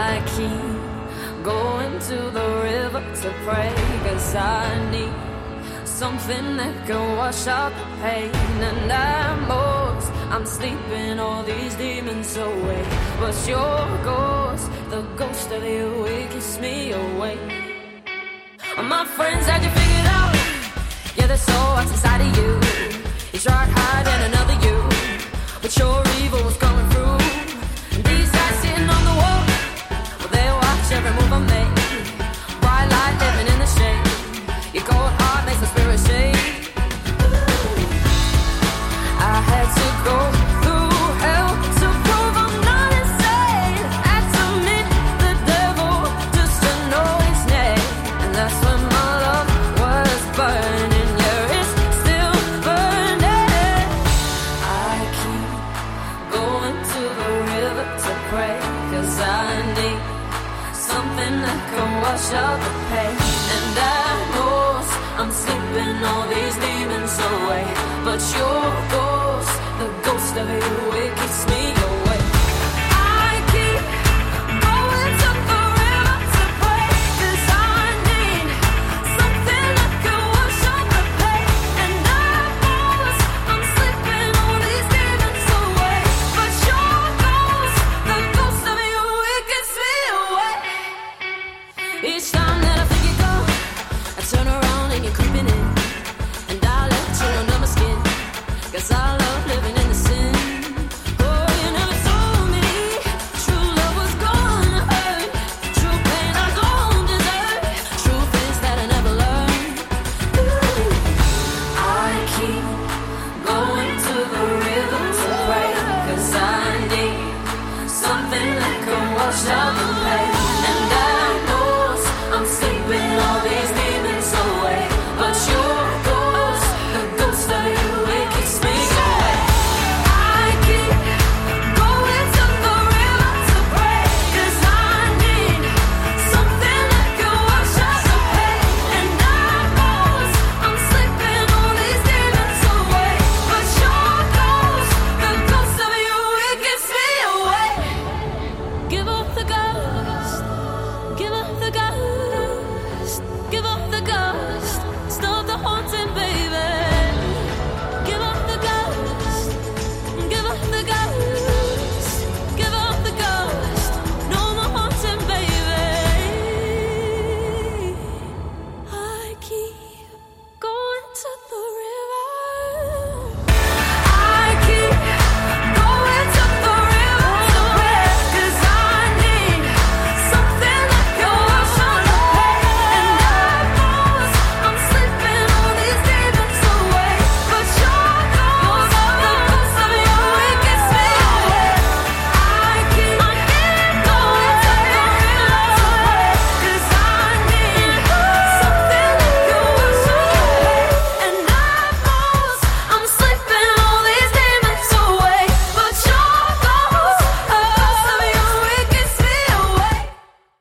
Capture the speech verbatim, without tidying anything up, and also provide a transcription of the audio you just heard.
I keep going to the river to pray, 'cause I need something that can wash out the pain. And at most, I'm sleeping all these demons away, but your ghost, the ghost of you, it keeps me awake. My friends had you figured out. Yeah, there's so what's inside of you. You tried hiding another you, but your evil was coming through. And these guys sitting on the wall, well, they watch every move I make. Bright light living in the shade. Your cold heart makes the spirit shake. I had to go through hell to prove I'm not insane. Had to meet the devil just to know his name. And that's when my love was burning. Yeah, it's still burning. I keep going to the river to pray, 'cause I need something that can wash out the pain. And I know I'm sleeping all these demons away, but your ghost, the ghost of you, it keeps me awake. I keep going to the river to pray, 'cause I need something that can wash out the pain. And I know I'm sleeping all these demons away, but your ghost, the ghost of you, it keeps me awake. Each time that I think you go, I turn around and you're creeping in, and I let you under my skin, 'cause I love living in the sin. Oh, you never told me true love was gonna hurt, true pain I don't deserve, truth is that I never learned. Ooh, I keep going to the river to pray, 'cause I need something that can wash out